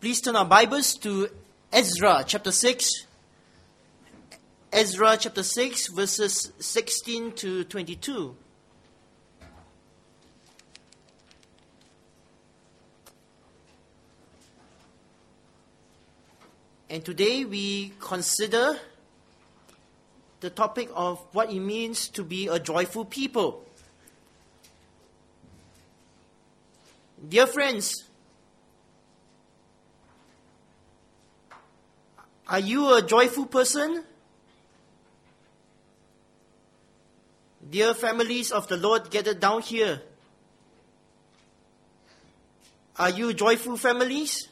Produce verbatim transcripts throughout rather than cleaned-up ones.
Please turn our Bibles to Ezra chapter six. Ezra chapter six, verses sixteen to twenty-two. And today we consider the topic of what it means to be a joyful people. Dear friends, are you a joyful person? Dear families of the Lord gathered down here, are you joyful families?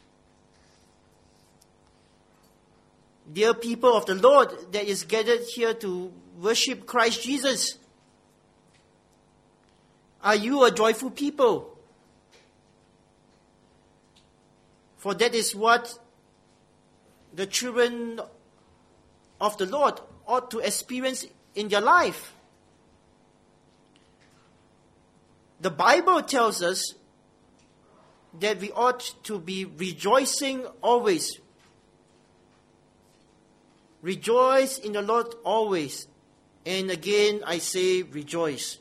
Dear people of the Lord that is gathered here to worship Christ Jesus, are you a joyful people? For that is what the children of the Lord ought to experience in their life. The Bible tells us that we ought to be rejoicing always. Rejoice in the Lord always. And again, I say rejoice.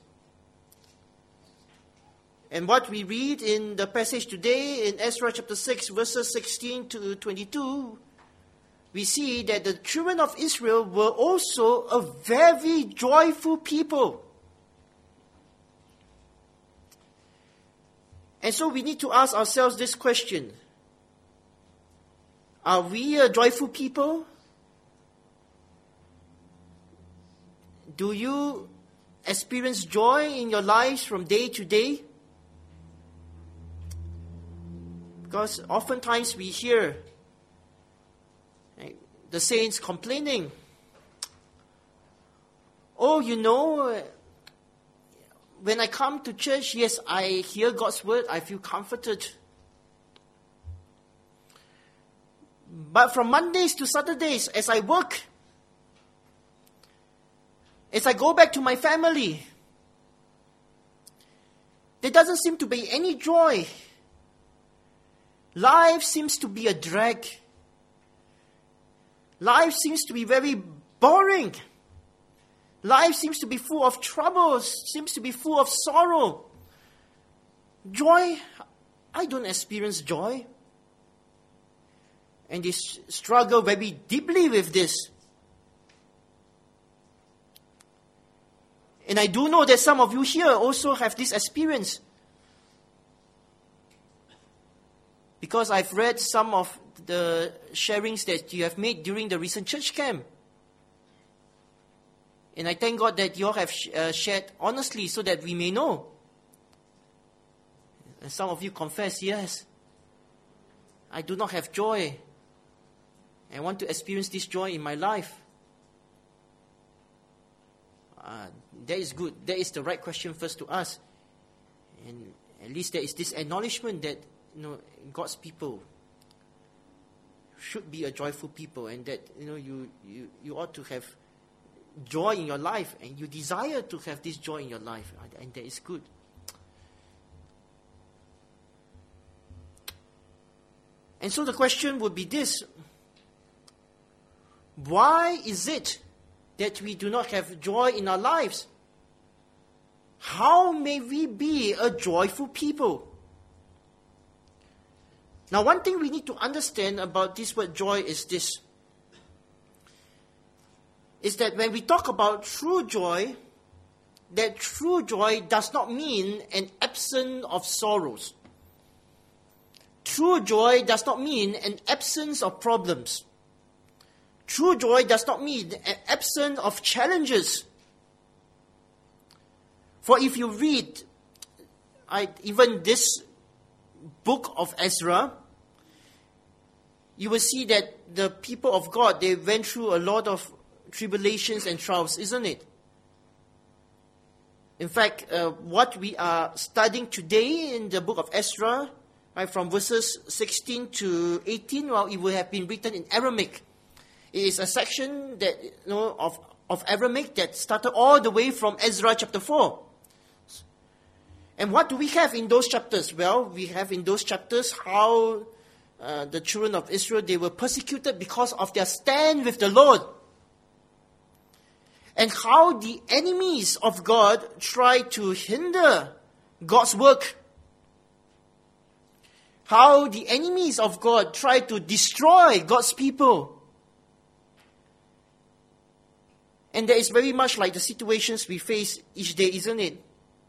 And what we read in the passage today in Ezra chapter six, verses sixteen to twenty-two, we see that the children of Israel were also a very joyful people. And so we need to ask ourselves this question. Are we a joyful people? Do you experience joy in your lives from day to day? Because oftentimes we hear right, the saints complaining. Oh, you know, when I come to church, yes, I hear God's word, I feel comforted. But from Mondays to Saturdays, as I work, as I go back to my family, there doesn't seem to be any joy. Life seems to be a drag. Life seems to be very boring. Life seems to be full of troubles, seems to be full of sorrow. Joy, I don't experience joy. And they struggle very deeply with this. And I do know that some of you here also have this experience. Because I've read some of the sharings that you have made during the recent church camp. And I thank God that you all have sh- uh, shared honestly so that we may know. And some of you confess, yes, I do not have joy. I want to experience this joy in my life. Uh, that is good. That is the right question first to ask. And at least there is this acknowledgement that you know God's people should be a joyful people, and that you know you, you, you ought to have joy in your life, and you desire to have this joy in your life, and that is good. And so the question would be this: why is it that we do not have joy in our lives? How may we be a joyful people? Now, one thing we need to understand about this word joy is this. Is that when we talk about true joy, that true joy does not mean an absence of sorrows. True joy does not mean an absence of problems. True joy does not mean an absence of challenges. For if you read I, even this book of Ezra, you will see that the people of God, they went through a lot of tribulations and trials, isn't it? In fact, uh, what we are studying today in the book of Ezra, right, from verses sixteen to eighteen, well, it will have been written in Aramaic. It is a section that you know of, of Aramaic that started all the way from Ezra chapter four. And what do we have in those chapters? Well, we have in those chapters how uh, the children of Israel, they were persecuted because of their stand with the Lord. And how the enemies of God try to hinder God's work. How the enemies of God try to destroy God's people. And that is very much like the situations we face each day, isn't it?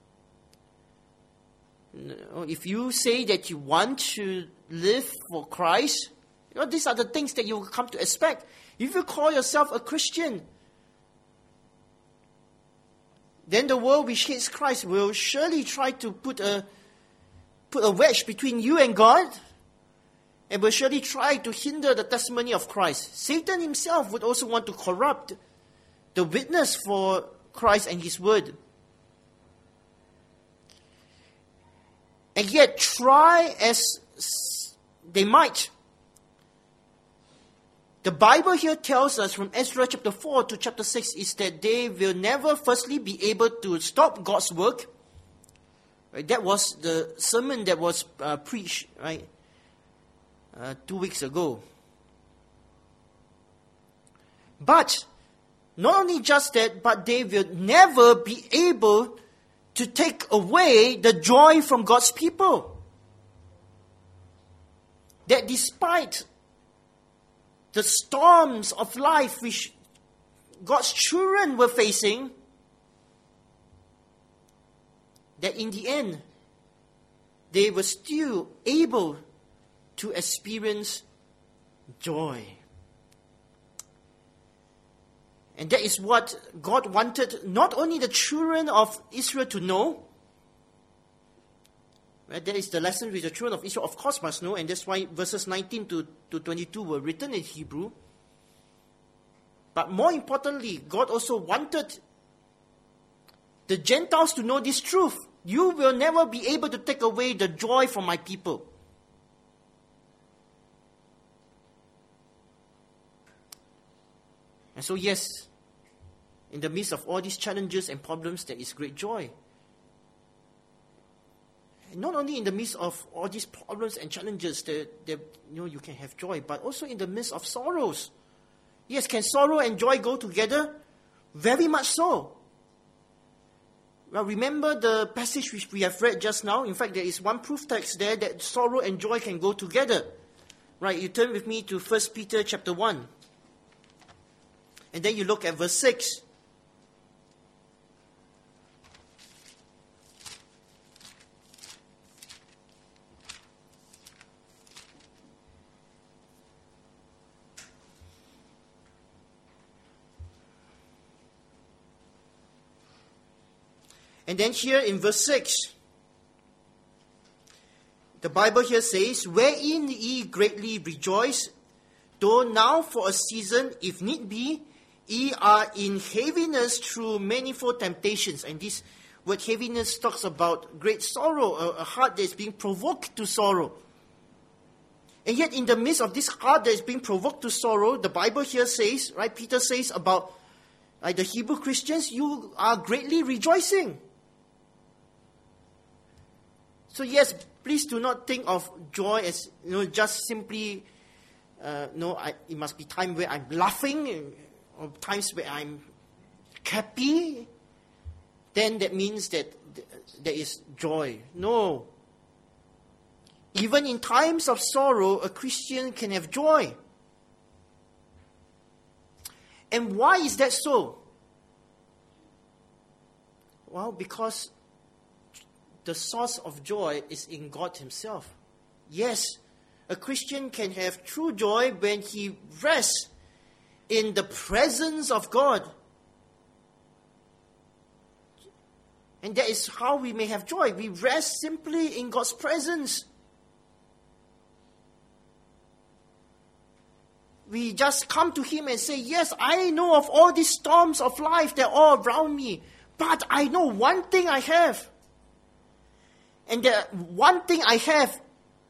If you say that you want to live for Christ, you know, these are the things that you will come to expect. If you call yourself a Christian, then the world which hates Christ will surely try to put a put a wedge between you and God, and will surely try to hinder the testimony of Christ. Satan himself would also want to corrupt the witness for Christ and His word. And yet, try as they might, the Bible here tells us from Ezra chapter four to chapter six is that they will never firstly be able to stop God's work. Right? That was the sermon that was uh, preached, right, uh, two weeks ago. But, not only just that, but they will never be able to take away the joy from God's people. That despite the storms of life which God's children were facing, that in the end, they were still able to experience joy. And that is what God wanted not only the children of Israel to know, right? That is the lesson which the children of Israel of course must know, and that's why verses nineteen to twenty-two were written in Hebrew. But more importantly, God also wanted the Gentiles to know this truth. You will never be able to take away the joy from my people. And so yes, in the midst of all these challenges and problems, there is great joy. And not only in the midst of all these problems and challenges that, that you know you can have joy, but also in the midst of sorrows. Yes, can sorrow and joy go together? Very much so. Well, remember the passage which we have read just now? In fact, there is one proof text there that sorrow and joy can go together. Right, you turn with me to First Peter chapter one. And then you look at verse six. And then here in verse six, the Bible here says, wherein ye greatly rejoice, though now for a season, if need be, ye are in heaviness through manifold temptations. And this word heaviness talks about great sorrow, a, a heart that is being provoked to sorrow. And yet in the midst of this heart that is being provoked to sorrow, the Bible here says, right, Peter says about like, the Hebrew Christians, you are greatly rejoicing. So yes, please do not think of joy as, you know, just simply, uh, no, I, it must be time where I'm laughing, or times where I'm happy. Then that means that th- there is joy. No. Even in times of sorrow, a Christian can have joy. And why is that so? Well, because the source of joy is in God Himself. Yes, a Christian can have true joy when he rests in the presence of God. And that is how we may have joy. We rest simply in God's presence. We just come to Him and say, yes, I know of all these storms of life that are all around me, but I know one thing I have. And the one thing I have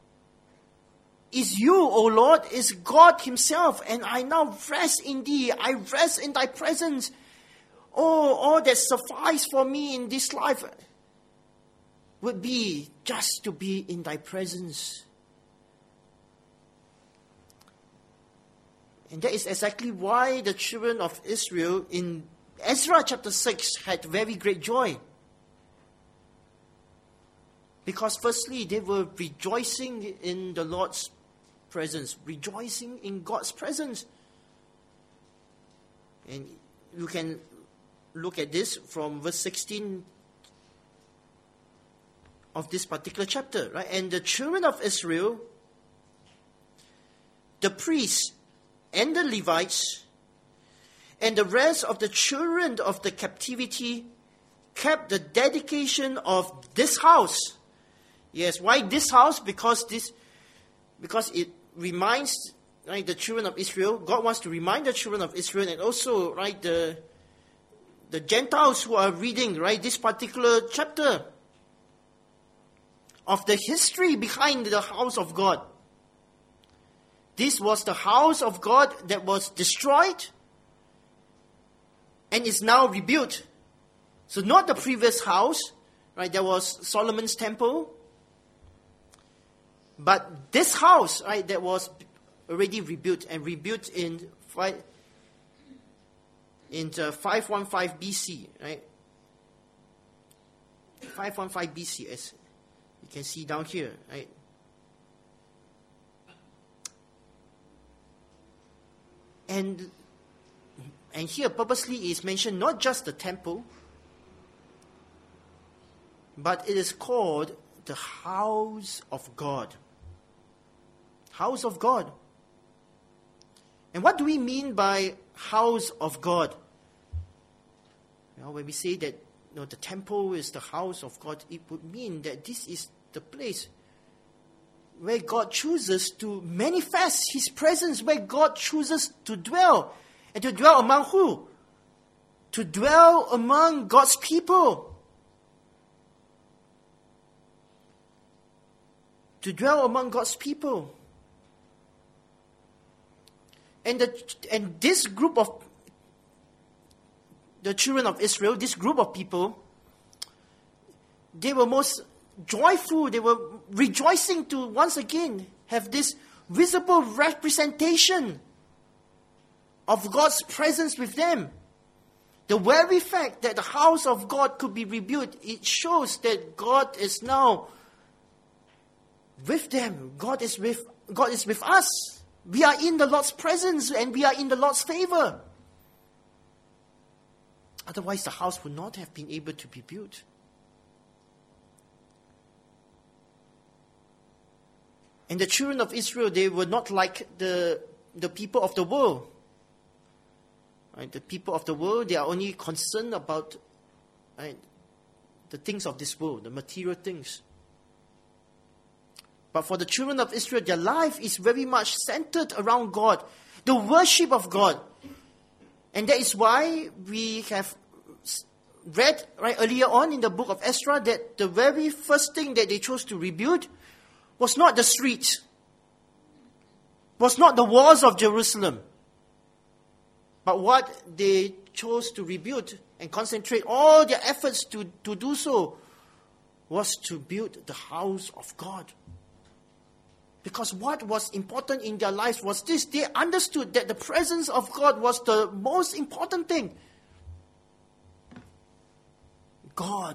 is you, O Lord, is God Himself. And I now rest in Thee. I rest in Thy presence. Oh, all that suffice for me in this life would be just to be in Thy presence. And that is exactly why the children of Israel in Ezra chapter six had very great joy. Because firstly, they were rejoicing in the Lord's presence, rejoicing in God's presence. And you can look at this from verse sixteen of this particular chapter, right? And the children of Israel, the priests and the Levites, and the rest of the children of the captivity kept the dedication of this house. Yes, why this house? Because this, because it reminds, right, the children of Israel. God wants to remind the children of Israel, and also, right, the the Gentiles who are reading, right, this particular chapter, of the history behind the house of God. This was the house of God that was destroyed and is now rebuilt. So not the previous house, right? There was Solomon's temple. But this house, right, that was already rebuilt and rebuilt in five, in five fifteen B C, right? five fifteen B C, as you can see down here, right? And and here purposely is mentioned not just the temple, but it is called the house of God. House of God. And what do we mean by house of God? You know, when we say that, you know, the temple is the house of God, it would mean that this is the place where God chooses to manifest His presence, where God chooses to dwell. And to dwell among who? To dwell among God's people. To dwell among God's people. And the and this group of the children of Israel, this group of people, they were most joyful, they were rejoicing to once again have this visible representation of God's presence with them. The very fact that the house of God could be rebuilt, it shows that God is now with them. God is with God is with us. We are in the Lord's presence and we are in the Lord's favor. Otherwise, the house would not have been able to be built. And the children of Israel, they were not like the, the people of the world. Right? The people of the world, they are only concerned about, right, the things of this world, the material things. But for the children of Israel, their life is very much centered around God, the worship of God. And that is why we have read right earlier on in the book of Ezra that the very first thing that they chose to rebuild was not the streets, was not the walls of Jerusalem, but what they chose to rebuild and concentrate all their efforts to, to do so was to build the house of God. Because what was important in their lives was this: they understood that the presence of God was the most important thing. God.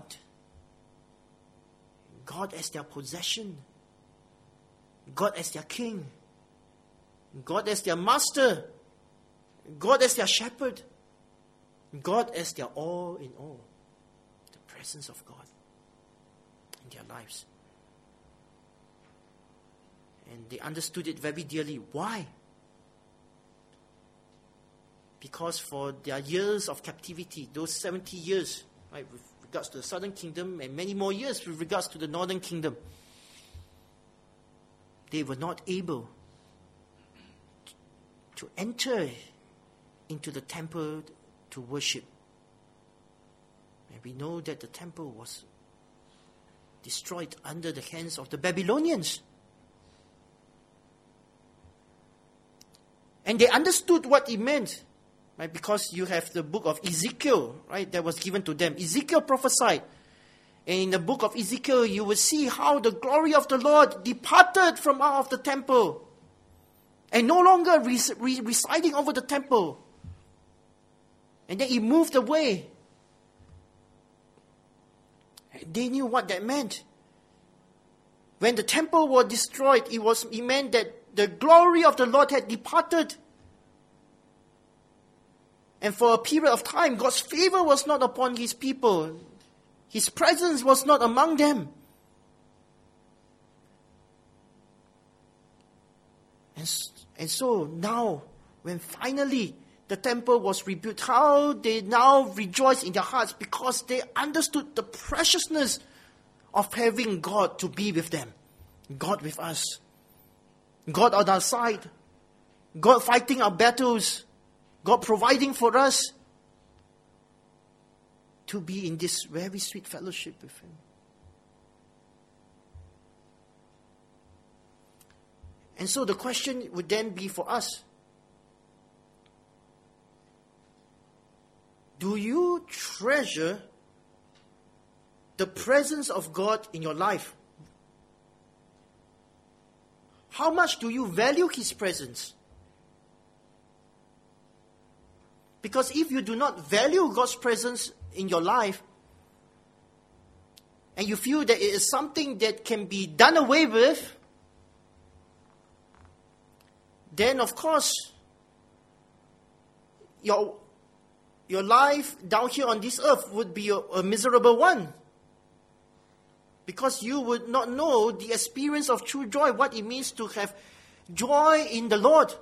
God as their possession. God as their king. God as their master. God as their shepherd. God as their all in all. The presence of God in their lives. And they understood it very dearly. Why? Because for their years of captivity, those seventy years, right, with regards to the southern kingdom, and many more years with regards to the northern kingdom, they were not able to enter into the temple to worship. And we know that the temple was destroyed under the hands of the Babylonians. And they understood what it meant, right? Because you have the book of Ezekiel, right, that was given to them. Ezekiel prophesied. And in the book of Ezekiel, you will see how the glory of the Lord departed from out of the temple and no longer res- re- residing over the temple. And then he moved away. And they knew what that meant. When the temple was destroyed, it was it meant that the glory of the Lord had departed. And for a period of time, God's favor was not upon his people. His presence was not among them. And, and so now, when finally the temple was rebuilt, how they now rejoice in their hearts because they understood the preciousness of having God to be with them. God with us. God on our side. God fighting our battles. God providing for us to be in this very sweet fellowship with Him. And so the question would then be for us, do you treasure the presence of God in your life? How much do you value His presence? Because if you do not value God's presence in your life, and you feel that it is something that can be done away with, then of course, your, your life down here on this earth would be a, a miserable one. Because you would not know the experience of true joy, what it means to have joy in the Lord.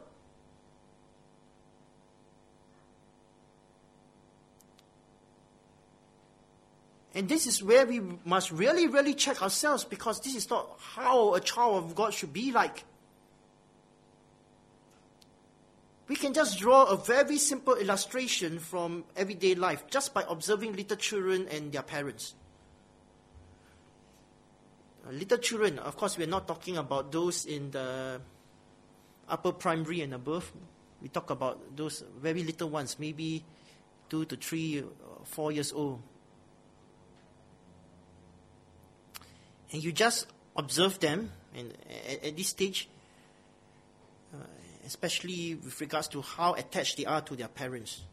And this is where we must really, really check ourselves, because this is not how a child of God should be like. We can just draw a very simple illustration from everyday life just by observing little children and their parents. Little children, of course, we're not talking about those in the upper primary and above. We talk about those very little ones, maybe two to three, four years old. And you just observe them, and at, at this stage, uh, especially with regards to how attached they are to their parents.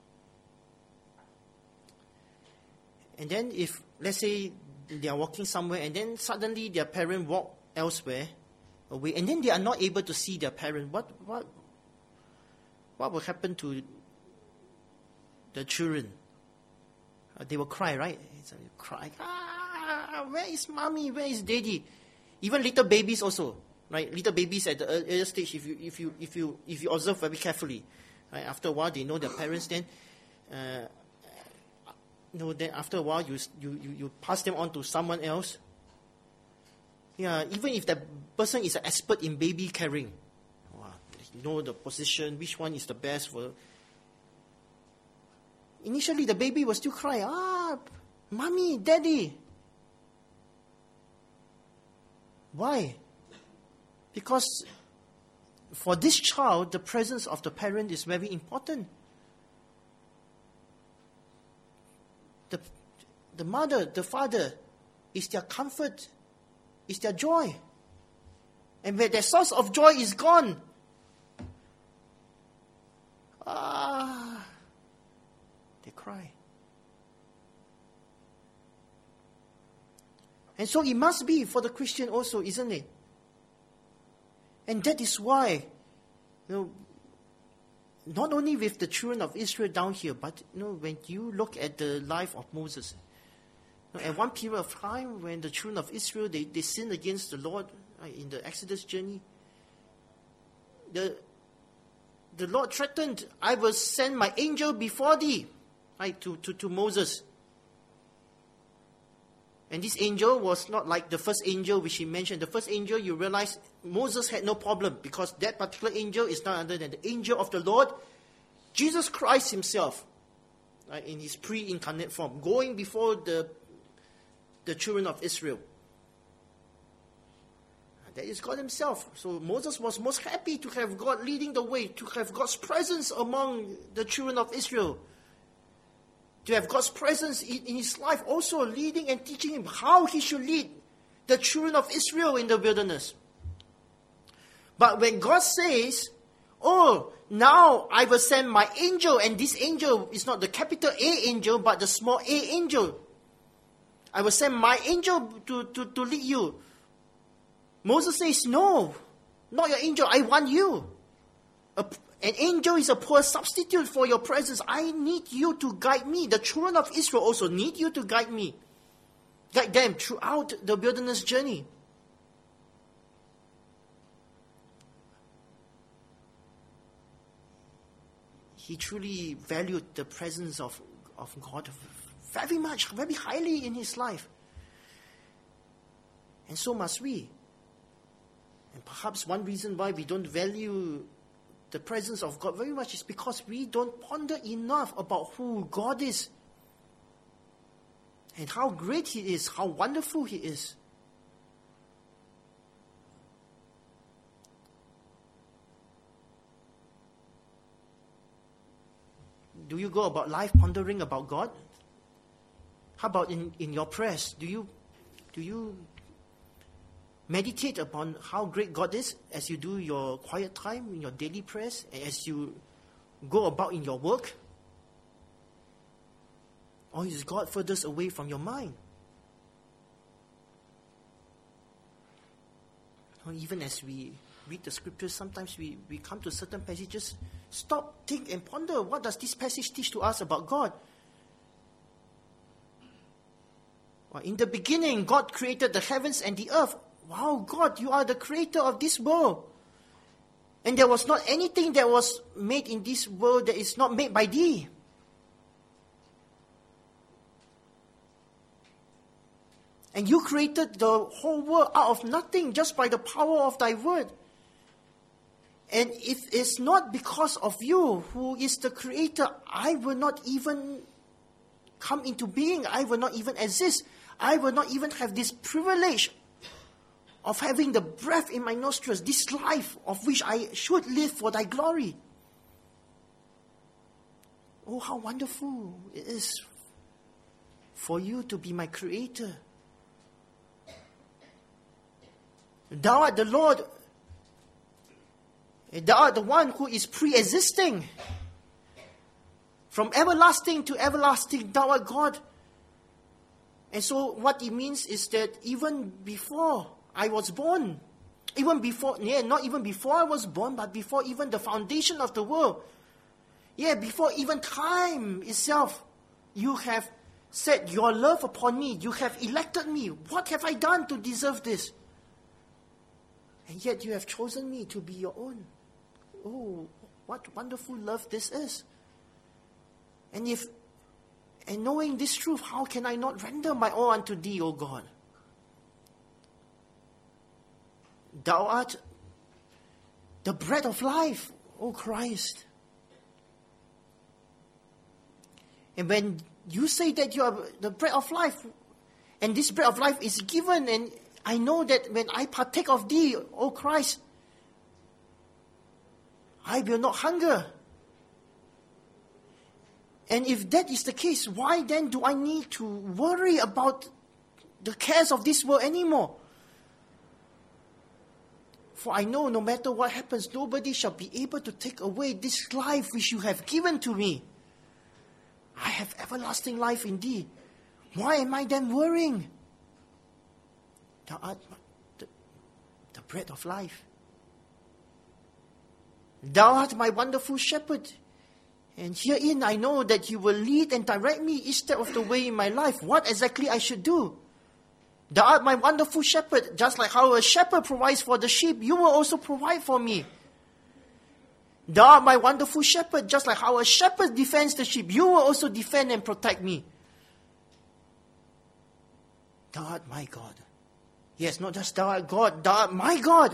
And then if, let's say, they are walking somewhere, and then suddenly their parent walk elsewhere, away, and then they are not able to see their parent, what what what will happen to the children? Uh, they will cry, right? It's, uh, cry, ah, where is mommy? Where is daddy? Even little babies also, right? Little babies at the earlier stage, if you if you if you if you observe very carefully, right? After a while, they know their parents. Then. Uh, No, then after a while, you, you, you, you pass them on to someone else. Yeah, even if that person is an expert in baby carrying, wow, you know the position, which one is the best for. Initially, the baby will still cry, ah, mommy, daddy. Why? Because for this child, the presence of the parent is very important. The, the mother, the father, is their comfort, is their joy. And where their source of joy is gone, ah, they cry. And so it must be for the Christian also, isn't it? And that is why, you know, not only with the children of Israel down here, but you know, when you look at the life of Moses, you know, at one period of time when the children of Israel, they, they sinned against the Lord right, in the Exodus journey, the, the Lord threatened, I will send my angel before thee, right, to, to, to Moses. And this angel was not like the first angel which he mentioned. The first angel, you realize Moses had no problem because that particular angel is none other than the angel of the Lord, Jesus Christ himself, right, in his pre-incarnate form, going before the, the children of Israel. And that is God himself. So Moses was most happy to have God leading the way, to have God's presence among the children of Israel. To have God's presence in, in his life, also leading and teaching him how he should lead the children of Israel in the wilderness. But when God says, oh, now I will send my angel, and this angel is not the capital A angel, but the small a angel. I will send my angel to, to, to lead you. Moses says, no, not your angel, I want you. A, an angel is a poor substitute for your presence. I need you to guide me. The children of Israel also need you to guide me. Guide them throughout the wilderness journey. He truly valued the presence of, of God very much, very highly in his life. And so must we. And perhaps one reason why we don't value the presence of God very much is because we don't ponder enough about who God is. And how great he is, how wonderful he is. Do you go about life pondering about God? How about in, in your prayers? Do you do you meditate upon how great God is as you do your quiet time in your daily prayers, as you go about in your work? Or is God furthest away from your mind? Or even as we read the scriptures, sometimes we, we come to certain passages, stop, think, and ponder, what does this passage teach to us about God? Well, in the beginning, God created the heavens and the earth. Wow, God, you are the creator of this world. And there was not anything that was made in this world that is not made by thee. And you created the whole world out of nothing just by the power of thy word. And if it's not because of you, who is the creator, I will not even come into being. I will not even exist. I will not even have this privilege of having the breath in my nostrils, this life of which I should live for thy glory. Oh, how wonderful it is for you to be my creator. Thou art the Lord. Thou art the one who is pre-existing. From everlasting to everlasting, thou art God. And so what it means is that even before I was born, even before, yeah, not even before I was born, but before even the foundation of the world, yeah, before even time itself, you have set your love upon me. You have elected me. What have I done to deserve this? And yet you have chosen me to be your own. Oh, what wonderful love this is. And if, and knowing this truth, how can I not render my all unto thee, O God? Thou art the bread of life, O Christ. And when you say that you are the bread of life, and this bread of life is given, and I know that when I partake of thee, O Christ, I will not hunger. And if that is the case, why then do I need to worry about the cares of this world anymore? For I know no matter what happens, nobody shall be able to take away this life which you have given to me. I have everlasting life in thee. Why am I then worrying? Thou art the, the bread of life. Thou art my wonderful shepherd. And herein I know that you will lead and direct me each step of the way in my life. What exactly I should do? Thou art my wonderful shepherd. Just like how a shepherd provides for the sheep, you will also provide for me. Thou art my wonderful shepherd. Just like how a shepherd defends the sheep, you will also defend and protect me. Thou art my God. Yes, not just thou art God, thou art my God.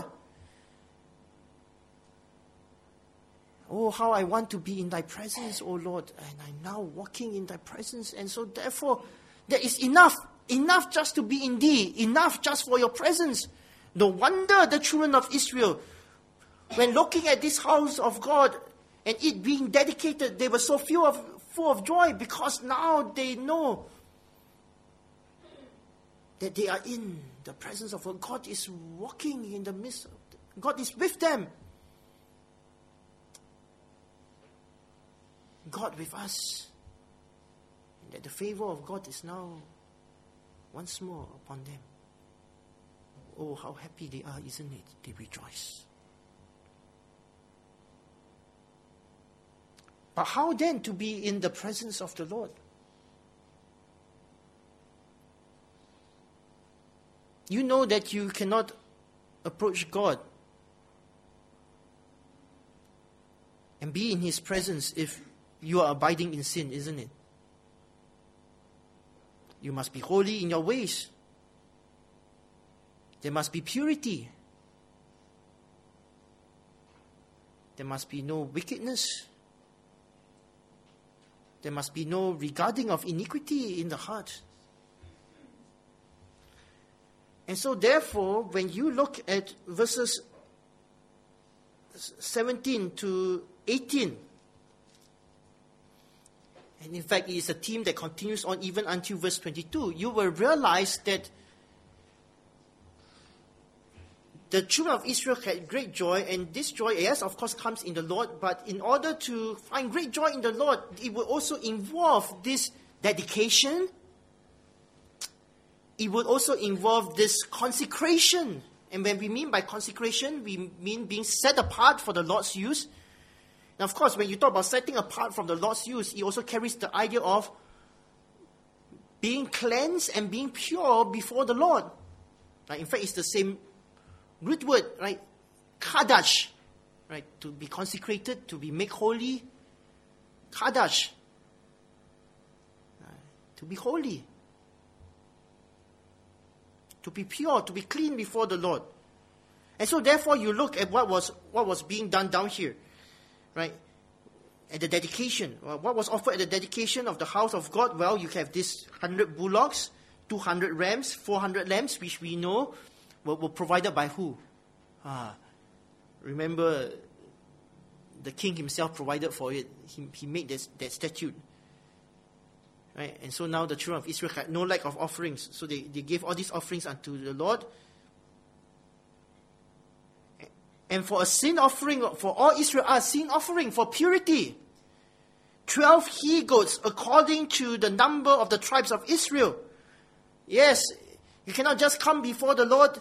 Oh, how I want to be in thy presence, O Lord. And I'm now walking in thy presence. And so therefore, there is enough. Enough just to be in thee. Enough just for your presence. No wonder the children of Israel, when looking at this house of God and it being dedicated, they were so full of, full of joy because now they know that they are in the presence of God. God is walking in the midst God is with them. God with us. And that the favor of God is now once more upon them. Oh, how happy they are, isn't it? They rejoice. But how then to be in the presence of the Lord? You know that you cannot approach God and be in His presence if you are abiding in sin, isn't it? You must be holy in your ways. There must be purity. There must be no wickedness. There must be no regarding of iniquity in the heart. And so therefore, when you look at verses seventeen to eighteen, and in fact it is a theme that continues on even until verse twenty-two, you will realize that the children of Israel had great joy, and this joy, yes, of course, comes in the Lord, but in order to find great joy in the Lord, it will also involve this dedication. It would also involve this consecration. And when we mean by consecration, we mean being set apart for the Lord's use. Now, of course, when you talk about setting apart from the Lord's use, it also carries the idea of being cleansed and being pure before the Lord. Right? In fact, it's the same root word, right? Kadash, right? To be consecrated, to be made holy. Kadash. Right? To be holy. To be pure, to be clean before the Lord. And so therefore you look at what was what was being done down here. Right? At the dedication. Well, what was offered at the dedication of the house of God? Well, you have this hundred bullocks, two hundred rams, four hundred lambs, which we know were, were provided by who? Ah, remember, the king himself provided for it. He, he made this, that statute. Right? And so now the children of Israel had no lack of offerings. So they, they gave all these offerings unto the Lord. And for a sin offering, for all Israel, a sin offering for purity. Twelve he-goats according to the number of the tribes of Israel. Yes, you cannot just come before the Lord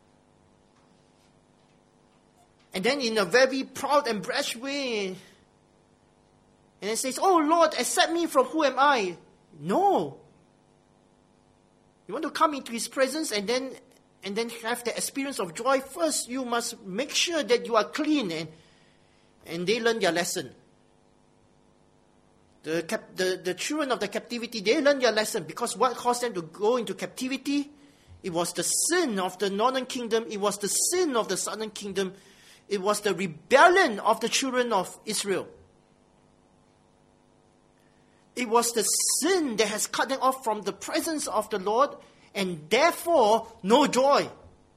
and then in a very proud and brash way, and then says, "Oh Lord, accept me from who am I?" No. You want to come into His presence and then and then have the experience of joy. First, you must make sure that you are clean, and and they learn their lesson. The, cap, the, the children of the captivity, they learned their lesson, because what caused them to go into captivity? It was the sin of the northern kingdom. It was the sin of the southern kingdom. It was the rebellion of the children of Israel. It was the sin that has cut them off from the presence of the Lord, and therefore no joy.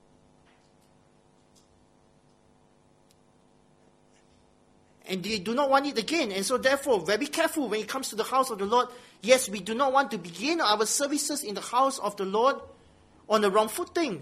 And they do not want it again. And so therefore, very careful when it comes to the house of the Lord. Yes, we do not want to begin our services in the house of the Lord on the wrong footing.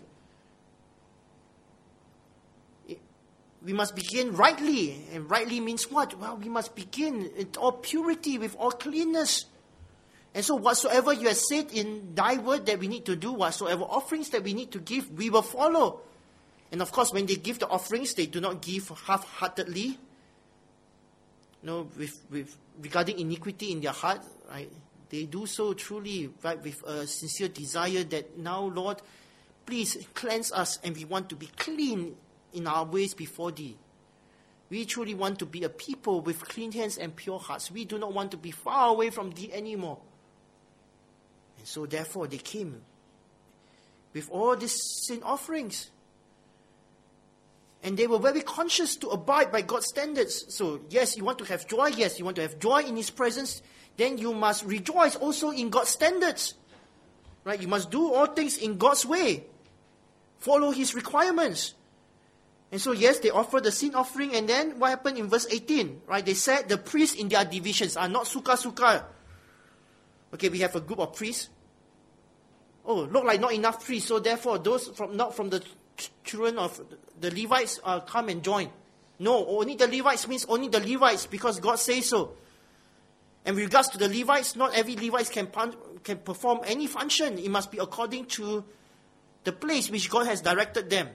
We must begin rightly. And rightly means what? Well, we must begin in all purity, with all cleanness. And so whatsoever you have said in thy word that we need to do, whatsoever offerings that we need to give, we will follow. And of course, when they give the offerings, they do not give half-heartedly. No, with, with regarding iniquity in their heart, right? They do so truly, right, with a sincere desire that now, Lord, please cleanse us, and we want to be clean in our ways before Thee. We truly want to be a people with clean hands and pure hearts. We do not want to be far away from Thee anymore. And so therefore they came with all these sin offerings. And they were very conscious to abide by God's standards. So yes, you want to have joy. Yes, you want to have joy in His presence. Then you must rejoice also in God's standards. Right? You must do all things in God's way. Follow His requirements. And so yes, they offered the sin offering. And then what happened in verse eighteen? Right? They said the priests in their divisions are not suka-suka. Okay, we have a group of priests. Oh, look like not enough priests. So therefore, those from not from the ch- children of the Levites uh, come and join. No, only the Levites means only the Levites, because God says so. And with regards to the Levites, not every Levite can, pun- can perform any function. It must be according to the place which God has directed them.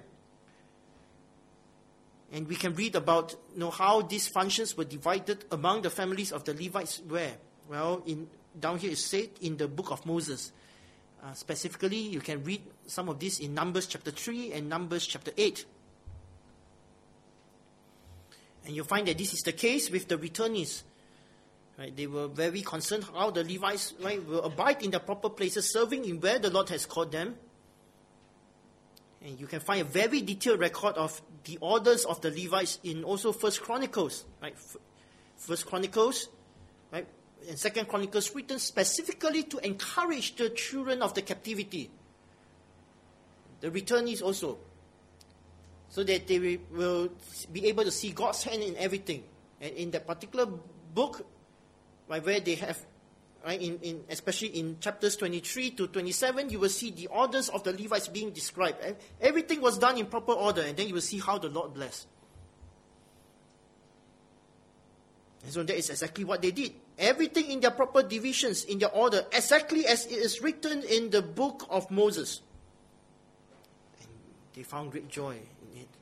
And we can read about, you know, how these functions were divided among the families of the Levites. Where? Well, in down here is said in the book of Moses. Uh, specifically, you can read some of this in Numbers chapter three and Numbers chapter eight. And you'll find that this is the case with the returnees. Right? They were very concerned how the Levites, right, will abide in their proper places, serving in where the Lord has called them. And you can find a very detailed record of the orders of the Levites in also First Chronicles, right? First Chronicles, right, and Second Chronicles, written specifically to encourage the children of the captivity, the returnees also, so that they will be able to see God's hand in everything. And in that particular book, right, where they have, right, in, in especially in chapters twenty-three to twenty-seven, you will see the orders of the Levites being described. Everything was done in proper order, and then you will see how the Lord blessed. And so that is exactly what they did. Everything in their proper divisions, in their order, exactly as it is written in the book of Moses. And they found great joy in it.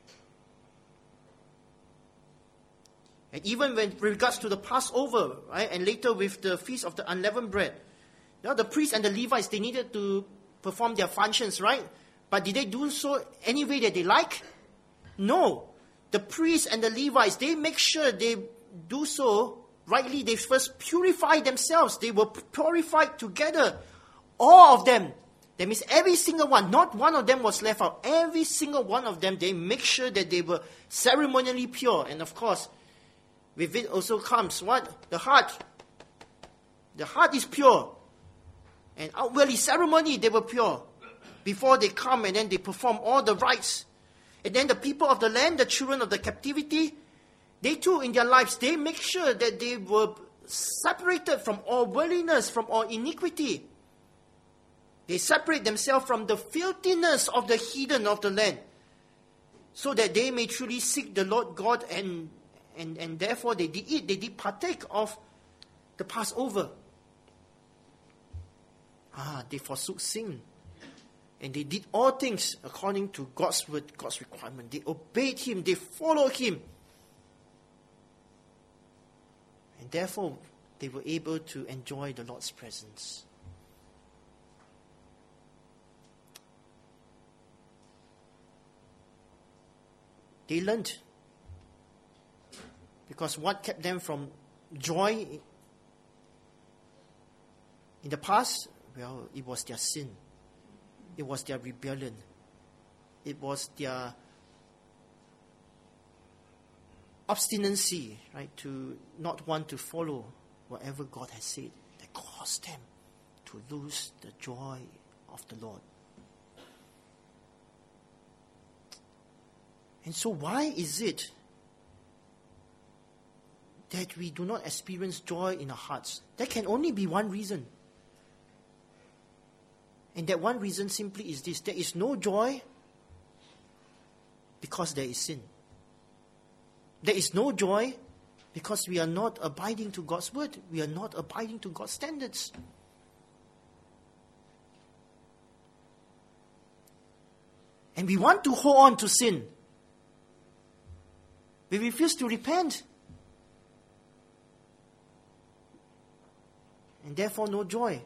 And even when with regards to the Passover, right, and later with the Feast of the Unleavened Bread, now the priests and the Levites, they needed to perform their functions, right? But did they do so any way that they like? No. The priests and the Levites, they make sure they do so rightly. They first purify themselves. They were purified together. All of them. That means every single one, not one of them was left out. Every single one of them, they make sure that they were ceremonially pure. And of course, with it also comes what? The heart. The heart is pure. And outwardly, ceremony, they were pure. Before they come and then they perform all the rites. And then the people of the land, the children of the captivity, they too in their lives, they make sure that they were separated from all worldliness, from all iniquity. They separate themselves from the filthiness of the heathen of the land, so that they may truly seek the Lord God, and and, and therefore they did eat, they did partake of the Passover. Ah, they forsook sin. And they did all things according to God's word, God's requirement. They obeyed Him, they followed Him. And therefore, they were able to enjoy the Lord's presence. They learned. Because what kept them from joy in the past? Well, it was their sin. It was their rebellion. It was their obstinacy, right, to not want to follow whatever God has said, that caused them to lose the joy of the Lord. And so why is it that we do not experience joy in our hearts? There can only be one reason. And that one reason simply is this: there is no joy because there is sin. There is no joy because we are not abiding to God's word. We are not abiding to God's standards. And we want to hold on to sin. We refuse to repent. And therefore no joy.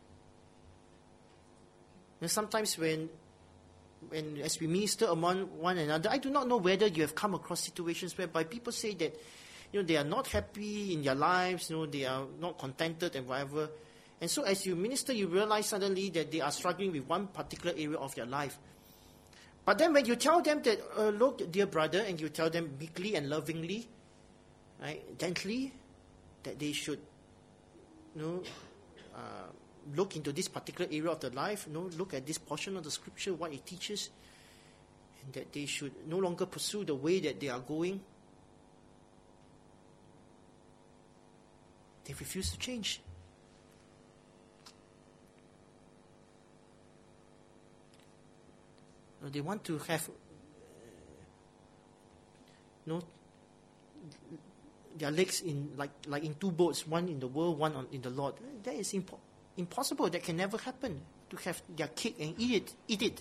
And sometimes when, when as we minister among one another, I do not know whether you have come across situations whereby people say that, you know, they are not happy in their lives, you know, they are not contented and whatever. And so as you minister, you realize suddenly that they are struggling with one particular area of their life. But then when you tell them that, uh, look, dear brother, and you tell them meekly and lovingly, right, gently, that they should, you know, uh, look into this particular area of their life, you know, look at this portion of the scripture, what it teaches, and that they should no longer pursue the way that they are going, they refuse to change. They want to have you know, their legs in like like in two boats, one in the world, one on, in the Lord. That is impo- impossible. That can never happen. To have their cake and eat it, eat it.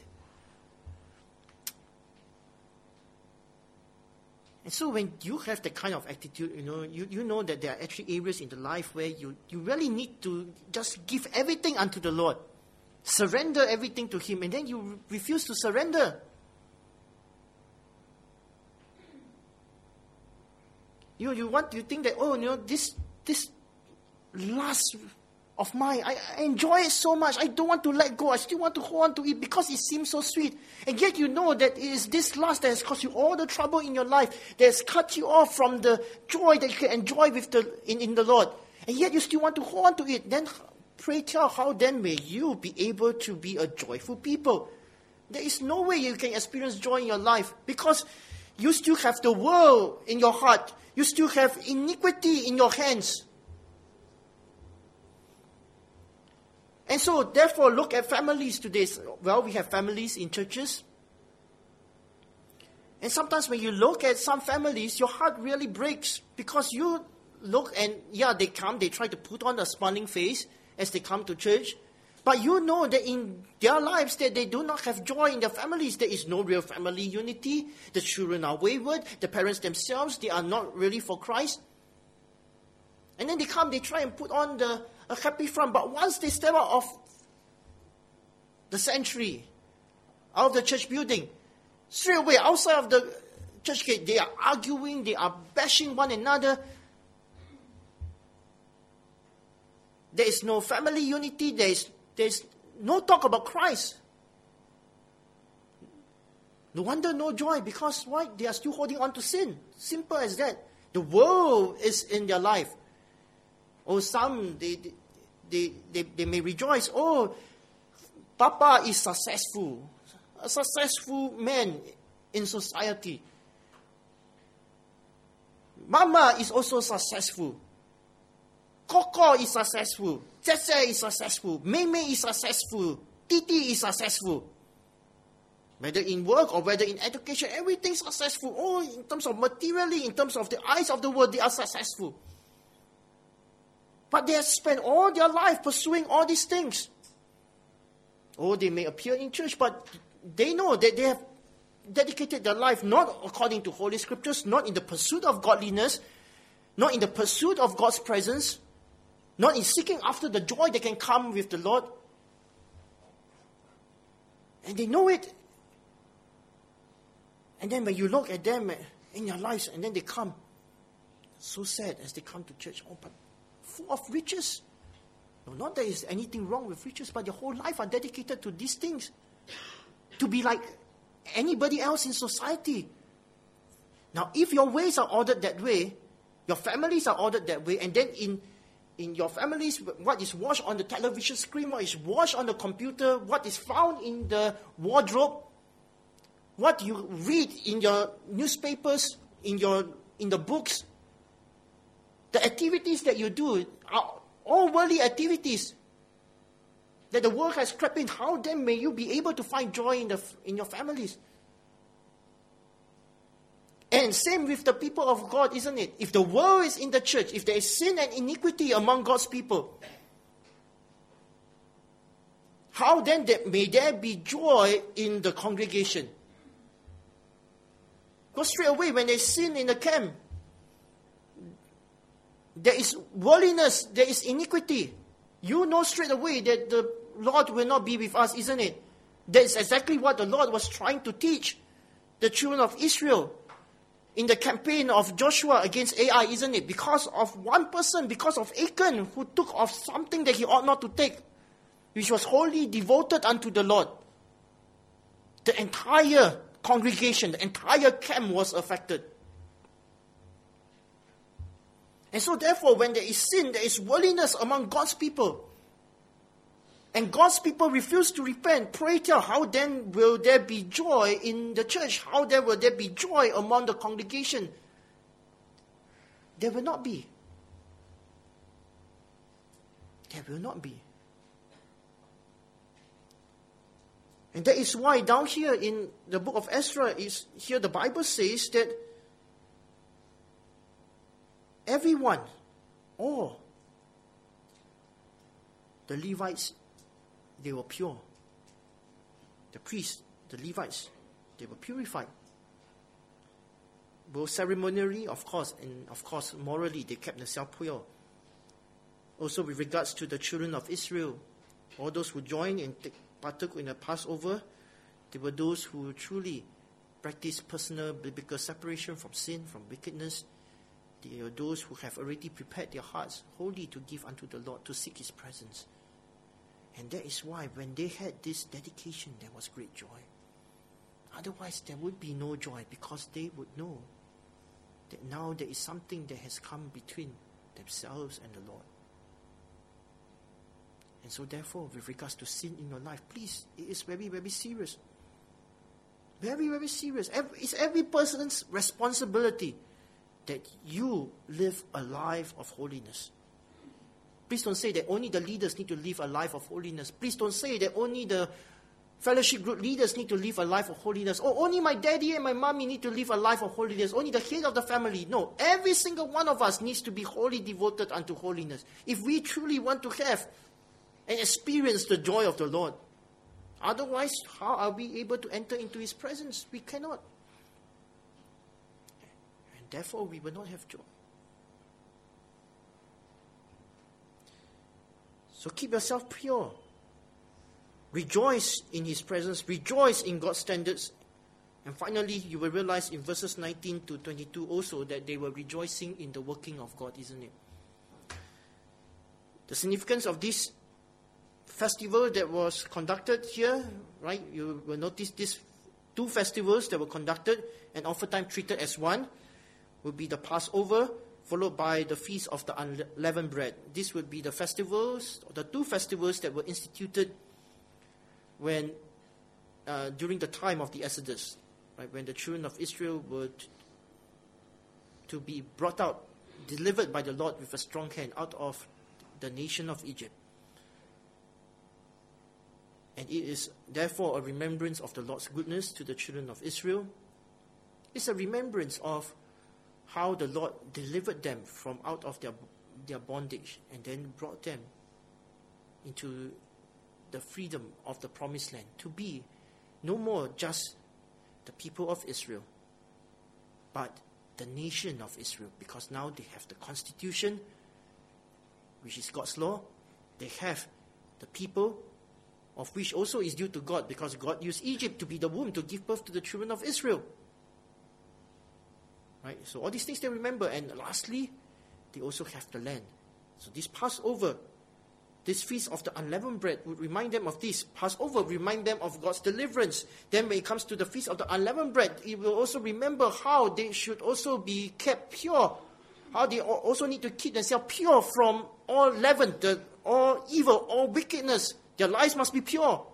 And so when you have that kind of attitude, you know, you, you know that there are actually areas in the life where you, you really need to just give everything unto the Lord. Surrender everything to Him, and then you refuse to surrender. You you want you think that, oh, you know, this this lust of mine, I, I enjoy it so much. I don't want to let go. I still want to hold on to it because it seems so sweet. And yet you know that it is this lust that has caused you all the trouble in your life, that has cut you off from the joy that you can enjoy with the in, in the Lord. And yet you still want to hold on to it. Then pray tell, how then may you be able to be a joyful people? There is no way you can experience joy in your life because you still have the world in your heart. You still have iniquity in your hands. And so, therefore, look at families today. Well, we have families in churches. And sometimes when you look at some families, your heart really breaks because you look and, yeah, they come, they try to put on a smiling face as they come to church. But you know that in their lives that they do not have joy in their families. There is no real family unity. The children are wayward. The parents themselves, they are not really for Christ. And then they come, they try and put on the a happy front. But once they step out of the sanctuary, out of the church building, straight away outside of the church gate, they are arguing, they are bashing one another. There is no family unity. There is there is no talk about Christ. No wonder no joy, because why? They are still holding on to sin. Simple as that. The world is in their life. Or some, they, they, they, they may rejoice, oh, Papa is successful. A successful man in society. Mama is also successful. Coco is successful. Tsetse is successful. Meme is successful. Titi is successful. Whether in work or whether in education, everything's successful. Oh, in terms of materially, in terms of the eyes of the world, they are successful. But they have spent all their life pursuing all these things. Oh, they may appear in church, but they know that they have dedicated their life not according to Holy Scriptures, not in the pursuit of godliness, not in the pursuit of God's presence, not in seeking after the joy that can come with the Lord. And they know it. And then when you look at them in their lives, and then they come, so sad as they come to church, oh, but full of riches. No, not that there is anything wrong with riches, but their whole life are dedicated to these things. To be like anybody else in society. Now, if your ways are ordered that way, your families are ordered that way, and then in, in your families, what is watched on the television screen, what is watched on the computer, what is found in the wardrobe, what you read in your newspapers, in your in the books, the activities that you do are all worldly activities that the world has crept in. How then may you be able to find joy in the in your families? And same with the people of God, isn't it? If the world is in the church, if there is sin and iniquity among God's people, how then may there be joy in the congregation? Because straight away when there is sin in the camp, there is worldliness, there is iniquity. You know straight away that the Lord will not be with us, isn't it? That is exactly what the Lord was trying to teach the children of Israel in the campaign of Joshua against Ai, isn't it? Because of one person, because of Achan, who took of something that he ought not to take, which was wholly devoted unto the Lord. The entire congregation, the entire camp was affected. And so therefore, when there is sin, there is worldliness among God's people. And God's people refuse to repent. Pray tell, how then will there be joy in the church? How then will there be joy among the congregation? There will not be. There will not be. And that is why down here in the book of Ezra, is here the Bible says that everyone, all, the Levites, they were pure. The priests, the Levites, they were purified. Both ceremonially, of course, and of course morally, they kept themselves pure. Also with regards to the children of Israel, all those who joined and take, partook in the Passover, they were those who truly practiced personal biblical separation from sin, from wickedness. They are those who have already prepared their hearts wholly to give unto the Lord, to seek His presence. And that is why when they had this dedication, there was great joy. Otherwise, there would be no joy, because they would know that now there is something that has come between themselves and the Lord. And so therefore, with regards to sin in your life, please, it is very, very serious. Very, very serious. It's every person's responsibility that you live a life of holiness. Please don't say that only the leaders need to live a life of holiness. Please don't say that only the fellowship group leaders need to live a life of holiness. Or only my daddy and my mommy need to live a life of holiness. Only the head of the family. No, every single one of us needs to be wholly devoted unto holiness. If we truly want to have and experience the joy of the Lord. Otherwise, how are we able to enter into His presence? We cannot. And therefore, we will not have joy. So keep yourself pure. Rejoice in His presence. Rejoice in God's standards. And finally, you will realize in verses nineteen to twenty-two also that they were rejoicing in the working of God, isn't it? The significance of this festival that was conducted here, right? You will notice these two festivals that were conducted and oftentimes treated as one would be the Passover, followed by the Feast of the Unleavened Bread. This would be the festivals, the two festivals that were instituted when uh, during the time of the Exodus, right? When the children of Israel were t- to be brought out, delivered by the Lord with a strong hand out of the nation of Egypt. And it is therefore a remembrance of the Lord's goodness to the children of Israel. It's a remembrance of how the Lord delivered them from out of their, their bondage and then brought them into the freedom of the promised land, to be no more just the people of Israel, but the nation of Israel, because now they have the constitution, which is God's law. They have the people, of which also is due to God, because God used Egypt to be the womb to give birth to the children of Israel. Right? So all these things they remember. And lastly, they also have the land. So this Passover, this Feast of the Unleavened Bread would remind them of this. Passover would remind them of God's deliverance. Then when it comes to the Feast of the Unleavened Bread, it will also remember how they should also be kept pure. How they also need to keep themselves pure from all leaven, the, all evil, all wickedness. Their lives must be pure.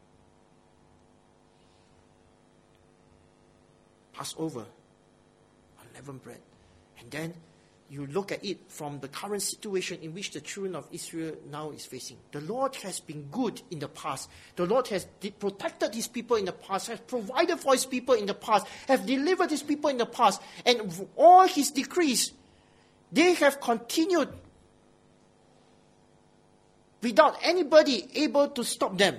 Passover, unleavened bread. And then you look at it from the current situation in which the children of Israel now is facing. The Lord has been good in the past. The Lord has de- protected His people in the past, has provided for His people in the past, has delivered His people in the past. And all His decrees, they have continued without anybody able to stop them.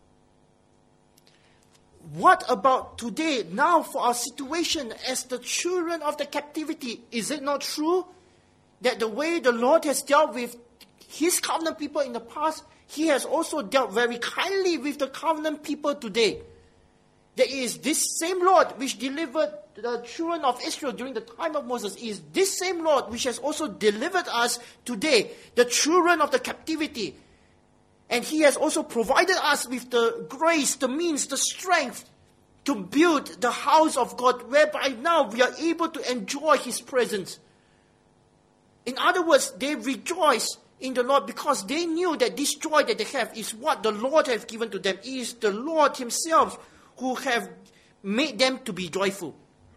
What about today, now for our situation as the children of the captivity? Is it not true that the way the Lord has dealt with His covenant people in the past, He has also dealt very kindly with the covenant people today? There is this same Lord which delivered the children of Israel during the time of Moses. It is this same Lord which has also delivered us today, the children of the captivity. And He has also provided us with the grace, the means, the strength to build the house of God, whereby now we are able to enjoy His presence. In other words, they rejoice in the Lord because they knew that this joy that they have is what the Lord has given to them. It is the Lord Himself who have made them to be joyful.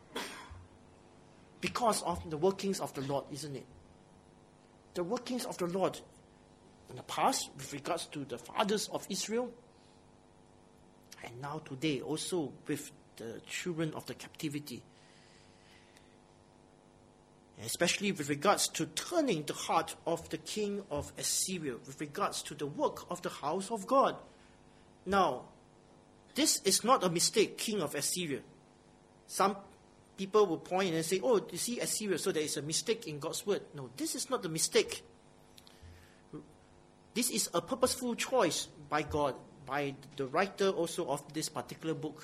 Because of the workings of the Lord, isn't it? The workings of the Lord in the past, with regards to the fathers of Israel, and now today also with the children of the captivity. especially with regards to turning the heart of the king of Assyria, with regards to the work of the house of God. Now, this is not a mistake, king of Assyria. Some people will point and say, oh, you see Assyria, so there is a mistake in God's word. No, this is not a mistake. This is a purposeful choice by God, by the writer also of this particular book.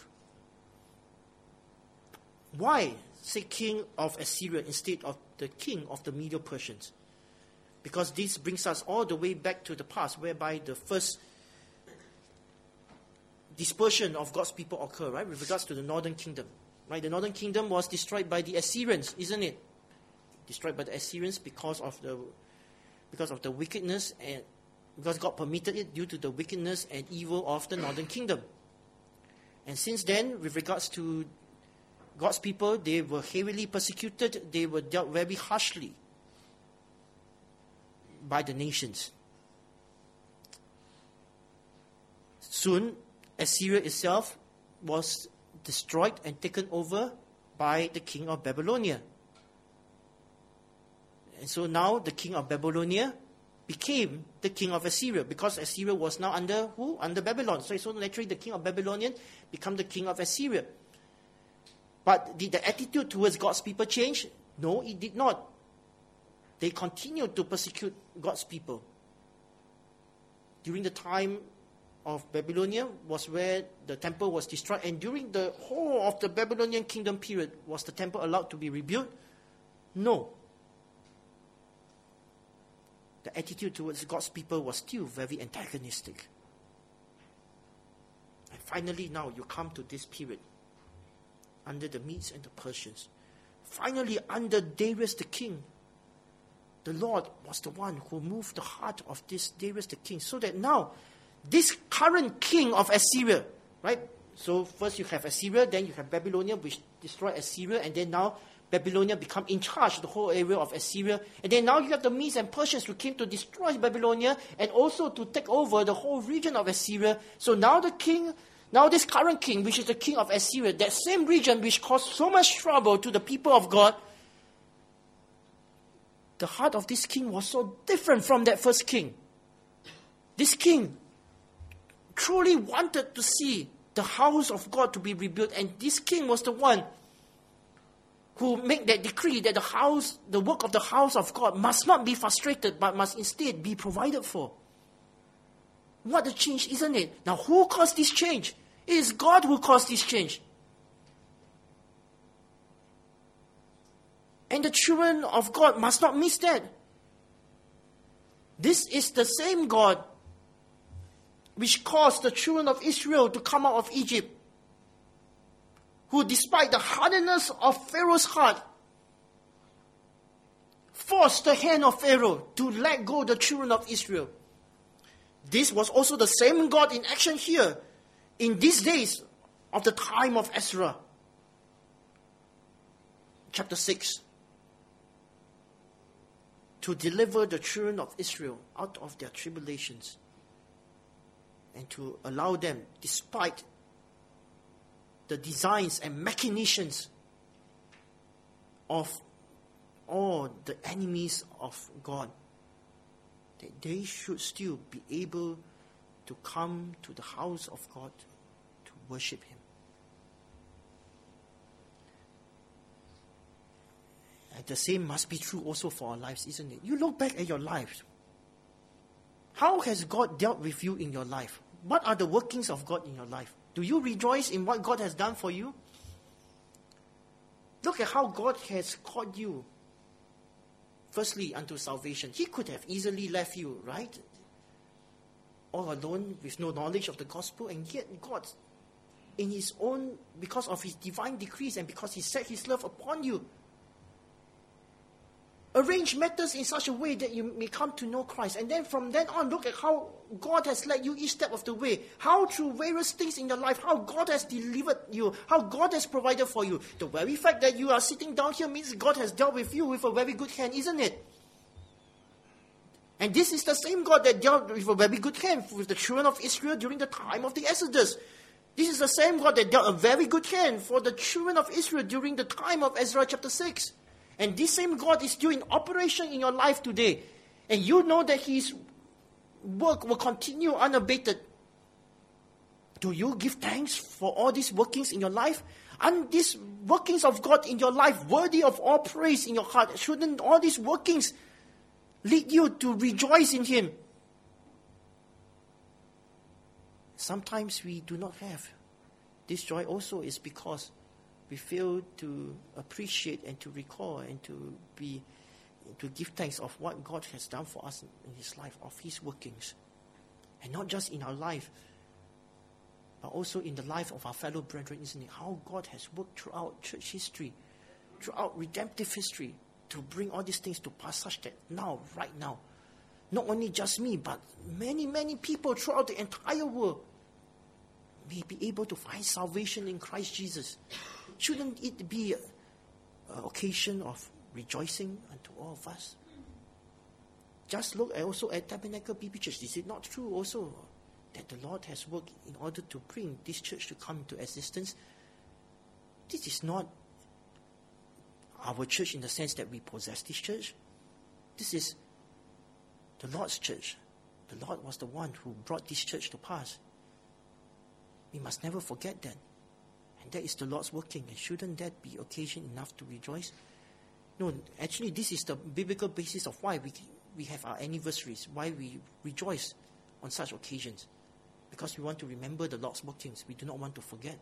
Why say king of Assyria instead of the king of the Medo-Persians? Because this brings us all the way back to the past, whereby the first dispersion of God's people occurred, right, with regards to the northern kingdom. Right, the northern kingdom was destroyed by the Assyrians, isn't it? Destroyed by the Assyrians because of the because of the wickedness, and because God permitted it due to the wickedness and evil of the northern kingdom. And since then, with regards to God's people, they were heavily persecuted. They were dealt very harshly by the nations. Soon, Assyria itself was destroyed and taken over by the king of Babylonia. And so now the king of Babylonia became the king of Assyria, because Assyria was now under who? Under Babylon. So, so naturally the king of Babylonian became the king of Assyria. But did the attitude towards God's people change? No, it did not. They continued to persecute God's people. During the time of Babylonia was where the temple was destroyed, and during the whole of the Babylonian kingdom period, was the temple allowed to be rebuilt? No. The attitude towards God's people was still very antagonistic. And finally now you come to this period under the Medes and the Persians. Finally, under Darius the king, the Lord was the one who moved the heart of this Darius the king, so that now this current king of Assyria, right? So first you have Assyria, then you have Babylonia, which destroyed Assyria, and then now Babylonia become in charge of the whole area of Assyria. And then now you have the Medes and Persians who came to destroy Babylonia and also to take over the whole region of Assyria. So now the king, now this current king, which is the king of Assyria, that same region which caused so much trouble to the people of God, the heart of this king was so different from that first king. This king truly wanted to see the house of God to be rebuilt, and this king was the one who made that decree that the house, the work of the house of God must not be frustrated, but must instead be provided for. What a change, isn't it? Now, who caused this change? It is God who caused this change. And the children of God must not miss that. This is the same God which caused the children of Israel to come out of Egypt, who, despite the hardness of Pharaoh's heart, forced the hand of Pharaoh to let go the children of Israel. This was also the same God in action here in these days of the time of Ezra. Chapter six. To deliver the children of Israel out of their tribulations, and to allow them, despite the designs and machinations of all the enemies of God, that they should still be able to come to the house of God to worship Him. And the same must be true also for our lives, isn't it? You look back at your lives. How has God dealt with you in your life? What are the workings of God in your life? Do you rejoice in what God has done for you? Look at how God has called you. Firstly, unto salvation. He could have easily left you, right? All alone with no knowledge of the gospel, and yet God, in His own, because of His divine decrees and because He set His love upon you, arrange matters in such a way that you may come to know Christ. And then from then on, look at how God has led you each step of the way. How through various things in your life, how God has delivered you, how God has provided for you. The very fact that you are sitting down here means God has dealt with you with a very good hand, isn't it? And this is the same God that dealt with a very good hand with the children of Israel during the time of the Exodus. This is the same God that dealt a very good hand for the children of Israel during the time of Ezra chapter six. And this same God is still in operation in your life today. And you know that His work will continue unabated. Do you give thanks for all these workings in your life? Aren't these workings of God in your life worthy of all praise in your heart? Shouldn't all these workings lead you to rejoice in Him? Sometimes we do not have this joy also is because we fail to appreciate and to recall and to be to give thanks of what God has done for us in His life, of His workings. And not just in our life, but also in the life of our fellow brethren, isn't it? How God has worked throughout church history, throughout redemptive history, to bring all these things to pass, such that now, right now, not only just me, but many, many people throughout the entire world may be able to find salvation in Christ Jesus. Shouldn't it be an occasion of rejoicing unto all of us? Just look also at Tabernacle B B Church. Is it not true also that the Lord has worked in order to bring this church to come into existence? This is not our church in the sense that we possess this church. This is the Lord's church. The Lord was the one who brought this church to pass. We must never forget that. And that is the Lord's working. And shouldn't that be occasion enough to rejoice? No, actually this is the biblical basis of why we we have our anniversaries, why we rejoice on such occasions. Because we want to remember the Lord's workings. We do not want to forget.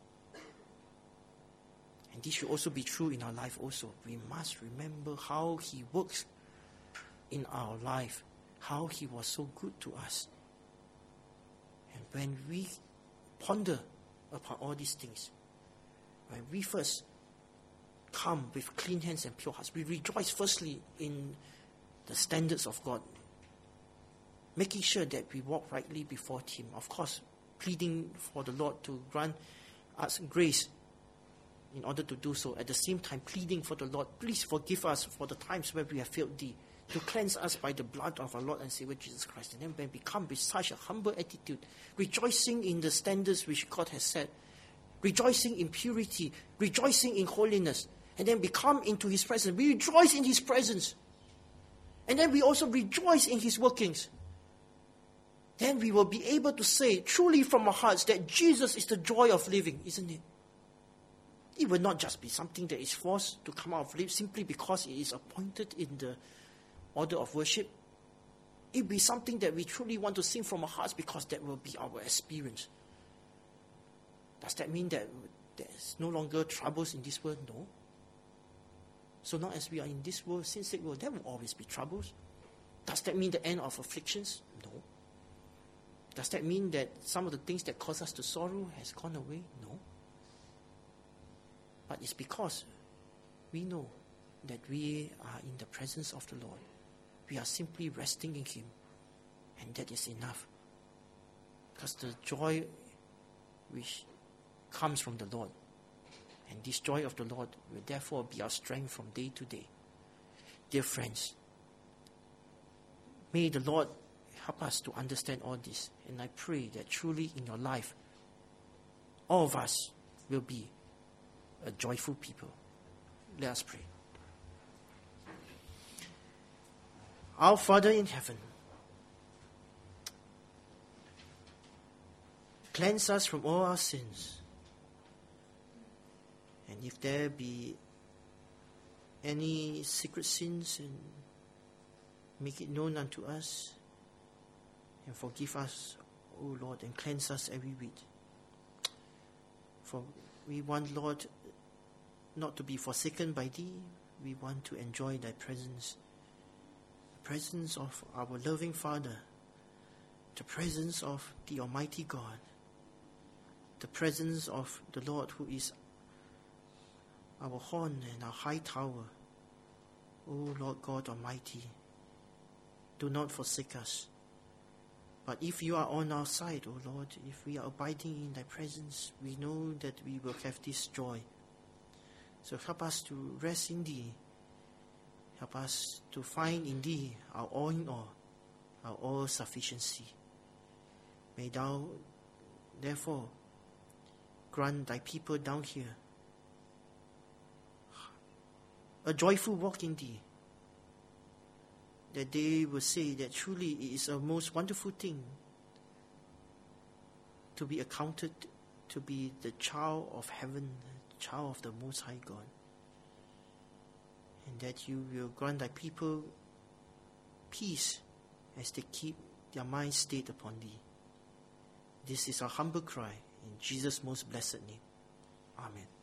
And this should also be true in our life also. We must remember how He works in our life, how He was so good to us. And when we ponder upon all these things, when we first come with clean hands and pure hearts, we rejoice firstly in the standards of God, making sure that we walk rightly before Him. Of course, pleading for the Lord to grant us grace in order to do so. At the same time, pleading for the Lord, please forgive us for the times where we have failed Thee, to cleanse us by the blood of our Lord and Savior Jesus Christ. And then when we come with such a humble attitude, rejoicing in the standards which God has set, rejoicing in purity, rejoicing in holiness, and then we come into His presence. We rejoice in His presence. And then we also rejoice in His workings. Then we will be able to say truly from our hearts that Jesus is the joy of living, isn't it? It will not just be something that is forced to come out of lips simply because it is appointed in the order of worship. It will be something that we truly want to sing from our hearts because that will be our experience. Does that mean that there's no longer troubles in this world? No. So long as we are in this world, sin-sick world, there will always be troubles. Does that mean the end of afflictions? No. Does that mean that some of the things that cause us to sorrow has gone away? No. But it's because we know that we are in the presence of the Lord. We are simply resting in Him. And that is enough. Because the joy which comes from the Lord, and this joy of the Lord will therefore be our strength from day to day. Dear friends, may the Lord help us to understand all this. And I pray that truly in your life, all of us will be a joyful people. Let us pray. Our Father in heaven, cleanse us from all our sins. And if there be any secret sins, and make it known unto us, and forgive us, O Lord, and cleanse us every week. For we want, Lord, not to be forsaken by Thee. We want to enjoy Thy presence, the presence of our loving Father, the presence of the Almighty God, the presence of the Lord who is our horn and our high tower. O Lord God Almighty, do not forsake us. But if You are on our side, O Lord, if we are abiding in Thy presence, we know that we will have this joy. So help us to rest in Thee. Help us to find in Thee our all in all, our all sufficiency. May Thou therefore grant Thy people down here a joyful walk in thee. That they will say that truly it is a most wonderful thing to be accounted to be the child of heaven, the child of the Most High God. And that you will grant thy people peace as they keep their minds stayed upon thee. This is our humble cry in Jesus' most blessed name. Amen.